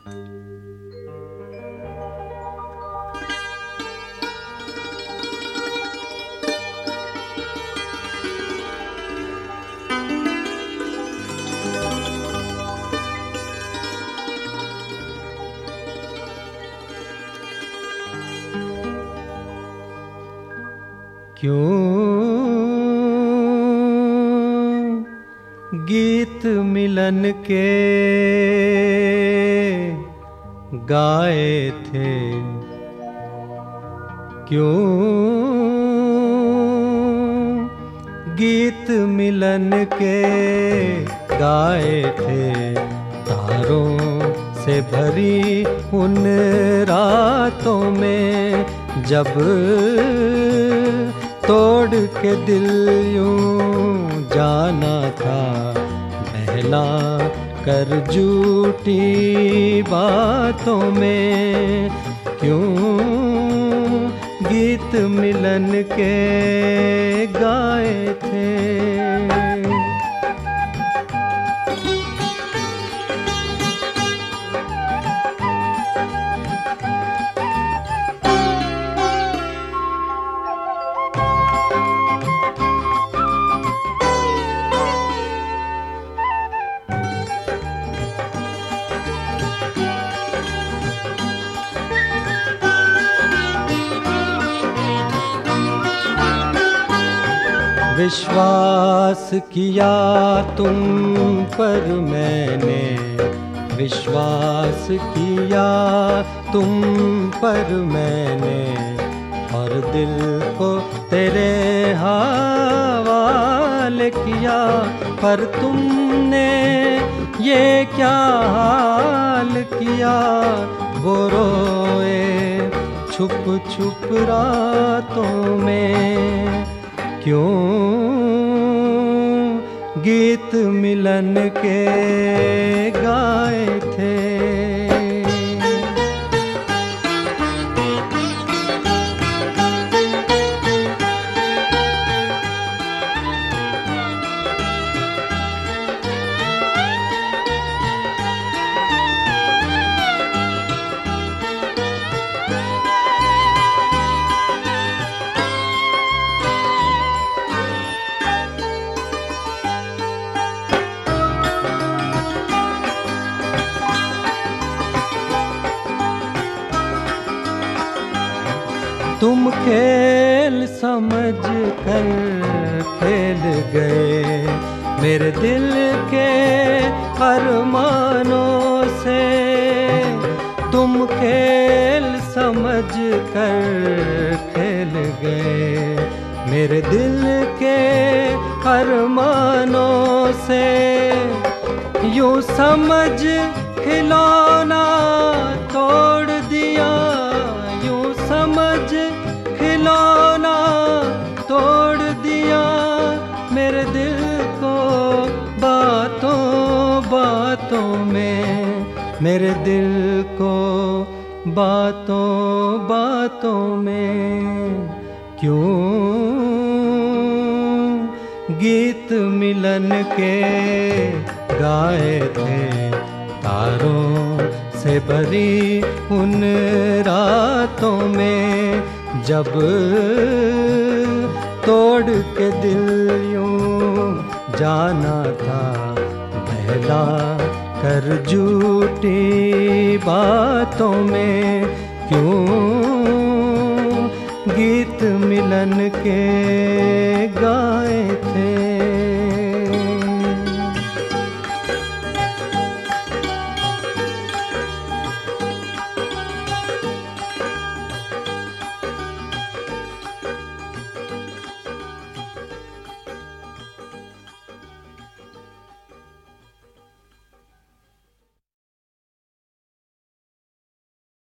क्यों गीत मिलन के गाए थे, क्यों गीत मिलन के गाए थे, तारों से भरी उन रातों में जब तोड़ के दिल यूं जाना था, बहला कर झूठी बातों में। क्यों गीत मिलन के गाए थे। विश्वास किया तुम पर मैंने, विश्वास किया तुम पर मैंने, और दिल को तेरे हवाले किया। पर तुमने ये क्या हाल किया, वो रोए छुप छुप रातों में। क्यों गीत मिलन के गाए थे। तुम खेल समझ कर खेल गए मेरे दिल के अरमानों से। तुम खेल समझ कर खेल गए मेरे दिल के अरमानों से। यूं समझ खिलौना तोड़ दिया, यूं समझ खिलौना तोड़ दिया, मेरे दिल को बातों बातों में, मेरे दिल को बातों बातों में। क्यों गीत मिलन के गाए थे, तारों से भरी उन रातों में जब तोड़ के दिल यूं जाना था, बहला कर झूठी बातों में। क्यों गीत मिलन के गाए थे।